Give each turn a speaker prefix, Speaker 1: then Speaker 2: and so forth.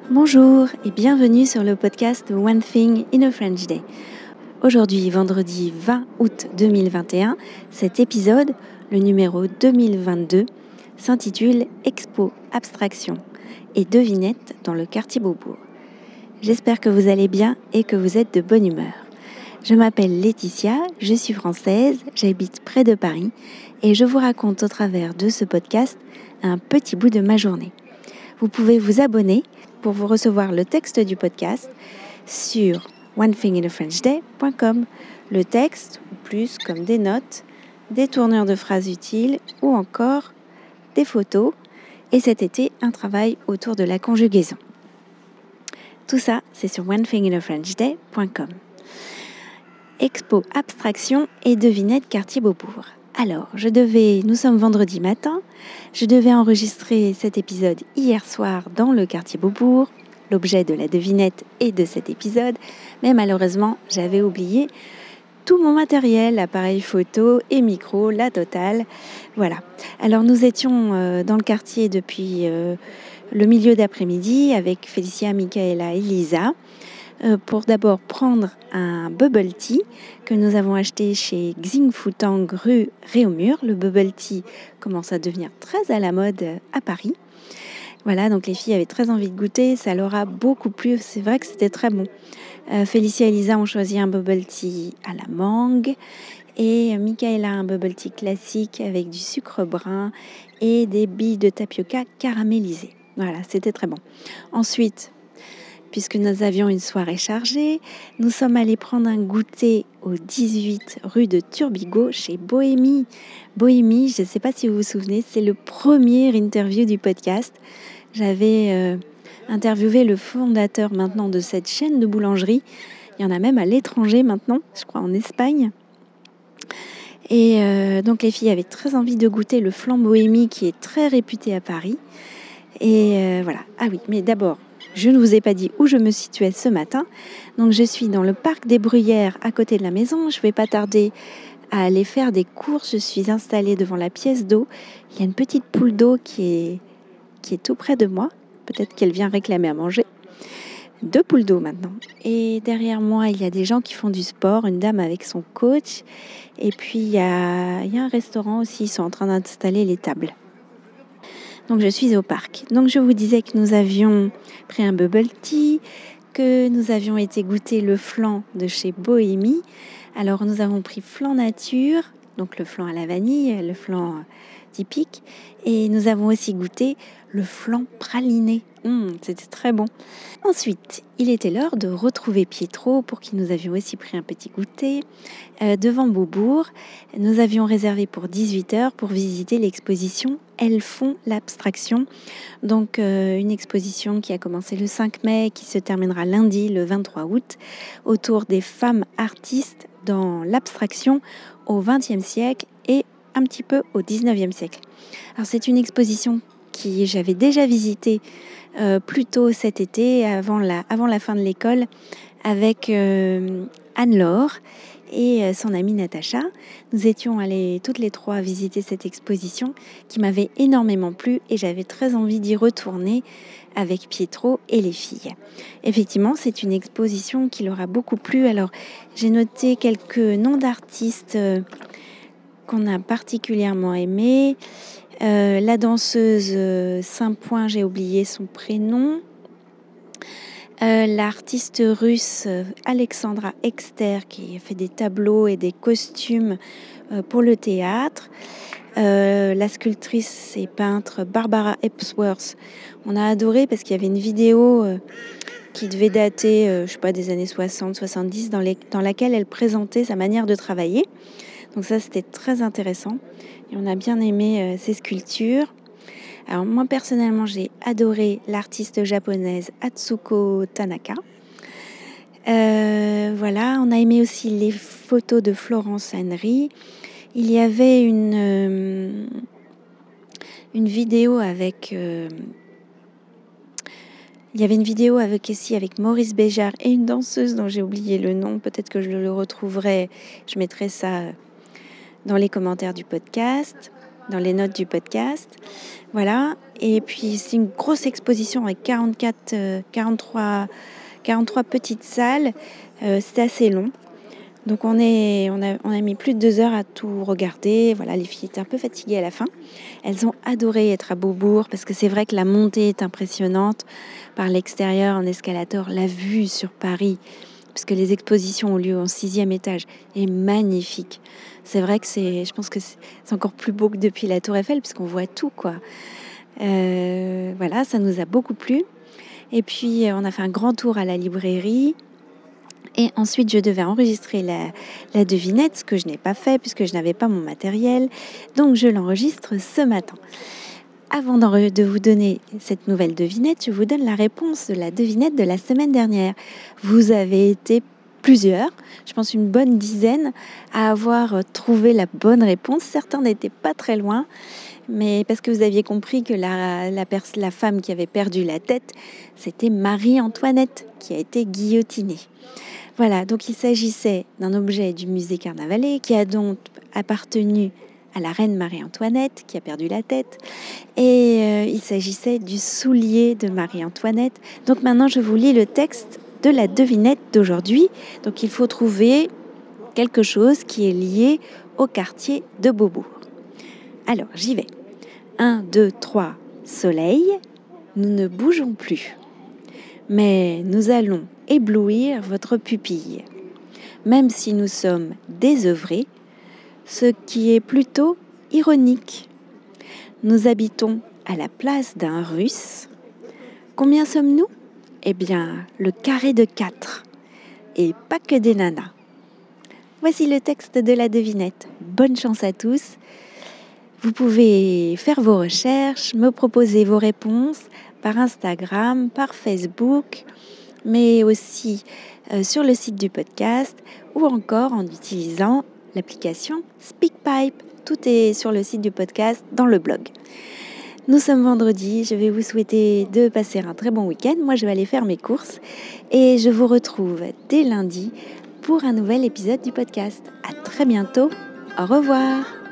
Speaker 1: Bonjour et bienvenue sur le podcast One Thing in a French Day. Aujourd'hui, vendredi 20 août 2021, cet épisode, le numéro 2022, s'intitule Expo, abstraction et devinette dans le quartier Beaubourg. J'espère que vous allez bien et que vous êtes de bonne humeur. Je m'appelle Laetitia, je suis française, j'habite près de Paris et je vous raconte au travers de ce podcast un petit bout de ma journée. Vous pouvez vous abonner pour vous recevoir le texte du podcast sur onethinginafrenchday.com. Le texte, ou plus comme des notes, des tournures de phrases utiles ou encore des photos. Et cet été, un travail autour de la conjugaison. Tout ça, c'est sur onethinginafrenchday.com. Expo, abstraction et devinette quartier Beaubourg. Alors, nous sommes vendredi matin, je devais enregistrer cet épisode hier soir dans le quartier Beaubourg, l'objet de la devinette et de cet épisode, mais malheureusement, j'avais oublié tout mon matériel, appareil photo et micro, la totale. Voilà. Alors, nous étions dans le quartier depuis le milieu d'après-midi avec Félicia, Michaela et Lisa. Pour d'abord prendre un bubble tea que nous avons acheté chez Xing Futang rue Réaumur. Le bubble tea commence à devenir très à la mode à Paris. Voilà, donc les filles avaient très envie de goûter, ça leur a beaucoup plu, c'est vrai que c'était très bon. Félicia et Lisa ont choisi un bubble tea à la mangue et Michaela un bubble tea classique avec du sucre brun et des billes de tapioca caramélisées. Voilà, c'était très bon. Ensuite, puisque nous avions une soirée chargée, nous sommes allés prendre un goûter au 18 rue de Turbigo chez Bohémie. Bohémie, je ne sais pas si vous vous souvenez, c'est le premier interview du podcast. J'avais interviewé le fondateur maintenant de cette chaîne de boulangerie. Il y en a même à l'étranger maintenant, je crois en Espagne. Et donc les filles avaient très envie de goûter le flan Bohémie qui est très réputé à Paris. Et voilà. Ah oui, mais d'abord, je ne vous ai pas dit où je me situais ce matin. Donc, je suis dans le parc des Bruyères à côté de la maison. Je ne vais pas tarder à aller faire des courses. Je suis installée devant la pièce d'eau. Il y a une petite poule d'eau qui est tout près de moi. Peut-être qu'elle vient réclamer à manger. 2 poules d'eau maintenant. Et derrière moi, il y a des gens qui font du sport. Une dame avec son coach. Et puis, il y a un restaurant aussi. Ils sont en train d'installer les tables. Donc, je suis au parc. Donc, je vous disais que nous avions pris un bubble tea, que nous avions été goûter le flan de chez Bohémie. Alors, nous avons pris flan nature, donc le flan à la vanille, le flan typique. Et nous avons aussi goûté le flan praliné. C'était très bon. Ensuite, il était l'heure de retrouver Pietro pour qui nous avions aussi pris un petit goûter. Devant Beaubourg, nous avions réservé pour 18h pour visiter l'exposition Elles font l'abstraction. Donc une exposition qui a commencé le 5 mai, qui se terminera lundi le 23 août, autour des femmes artistes dans l'abstraction au XXe siècle et un petit peu au XIXe siècle. Alors c'est une exposition que j'avais déjà visitée plus tôt cet été, avant la fin de l'école, avec Anne-Laure et son amie Natacha. Nous étions allées toutes les trois visiter cette exposition qui m'avait énormément plu et j'avais très envie d'y retourner avec Pietro et les filles. Effectivement, c'est une exposition qui leur a beaucoup plu. Alors, j'ai noté quelques noms d'artistes qu'on a particulièrement aimés. La danseuse Saint-Point, j'ai oublié son prénom. L'artiste russe Alexandra Exter qui fait des tableaux et des costumes pour le théâtre. La sculptrice et peintre Barbara Epsworth. On a adoré parce qu'il y avait une vidéo qui devait dater, des années 60-70 dans laquelle elle présentait sa manière de travailler. Donc ça, c'était très intéressant. Et on a bien aimé ces sculptures. Alors moi, personnellement, j'ai adoré l'artiste japonaise Atsuko Tanaka. Voilà, on a aimé aussi les photos de Florence Henry. Il y avait une vidéo avec... Il y avait une vidéo avec Maurice Béjart et une danseuse dont j'ai oublié le nom. Peut-être que je le retrouverai. Je mettrai ça dans les commentaires du podcast. dans les notes du podcast. Voilà. Et puis, c'est une grosse exposition avec 43 petites salles. C'était assez long. Donc, on a mis plus de 2 heures à tout regarder. Voilà, les filles étaient un peu fatiguées à la fin. Elles ont adoré être à Beaubourg parce que c'est vrai que la montée est impressionnante. Par l'extérieur, en escalator, la vue sur Paris, parce que les expositions ont lieu au 6e étage, est magnifique. C'est vrai que je pense que c'est encore plus beau que depuis la Tour Eiffel, puisqu'on voit tout, quoi. Voilà, ça nous a beaucoup plu. Et puis, on a fait un grand tour à la librairie. Et ensuite, je devais enregistrer la devinette, ce que je n'ai pas fait puisque je n'avais pas mon matériel. Donc, je l'enregistre ce matin. Avant de vous donner cette nouvelle devinette, je vous donne la réponse de la devinette de la semaine dernière. Vous avez été plusieurs, je pense une bonne dizaine, à avoir trouvé la bonne réponse. Certains n'étaient pas très loin, mais parce que vous aviez compris que la femme qui avait perdu la tête, c'était Marie-Antoinette qui a été guillotinée. Voilà, donc il s'agissait d'un objet du musée Carnavalet qui a donc appartenu à la reine Marie-Antoinette qui a perdu la tête. Et il s'agissait du soulier de Marie-Antoinette. Donc maintenant, je vous lis le texte de la devinette d'aujourd'hui. Donc il faut trouver quelque chose qui est lié au quartier de Beaubourg. Alors, j'y vais. 1, 2, 3, soleil. Nous ne bougeons plus. Mais nous allons éblouir votre pupille. Même si nous sommes désœuvrés, ce qui est plutôt ironique. Nous habitons à la place d'un Russe. Combien sommes-nous ? Eh bien, le carré de 4. Et pas que des nanas. Voici le texte de la devinette. Bonne chance à tous. Vous pouvez faire vos recherches, me proposer vos réponses par Instagram, par Facebook, mais aussi sur le site du podcast ou encore en utilisant l'application SpeakPipe. Tout est sur le site du podcast dans le blog. Nous sommes vendredi, je vais vous souhaiter de passer un très bon week-end. Moi, je vais aller faire mes courses et je vous retrouve dès lundi pour un nouvel épisode du podcast. À très bientôt, au revoir.